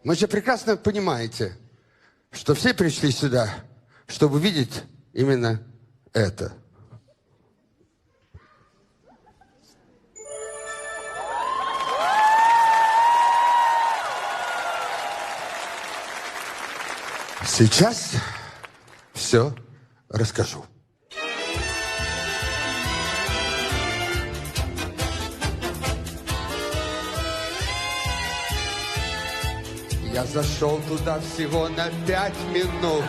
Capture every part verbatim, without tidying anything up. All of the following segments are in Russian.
Вы же прекрасно понимаете, что все пришли сюда, чтобы видеть именно это. Сейчас все расскажу. Я зашел туда всего на пять минут.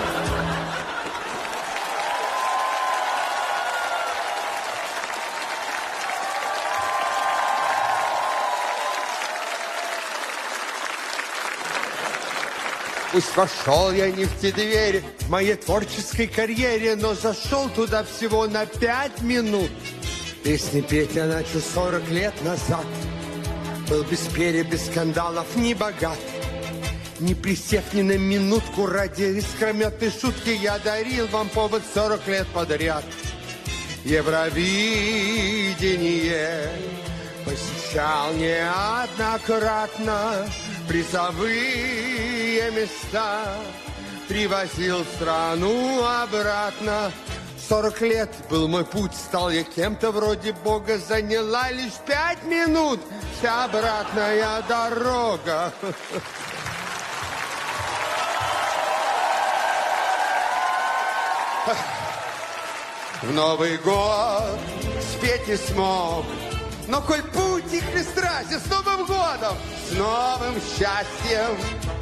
Пусть вошел я не в те двери в моей творческой карьере, но зашел туда всего на пять минут. Песни петь я начал сорок лет назад. Был без перья, без скандалов, не богат. Не присев ни на минутку ради искрометной шутки, я дарил вам повод сорок лет подряд. Евровидение посещал неоднократно, призовые места привозил страну обратно. Сорок лет был мой путь, стал я кем-то вроде Бога, заняла лишь пять минут вся обратная дорога. В Новый год спеть не смог, но коль путь их не страсен, с Новым годом, с новым счастьем.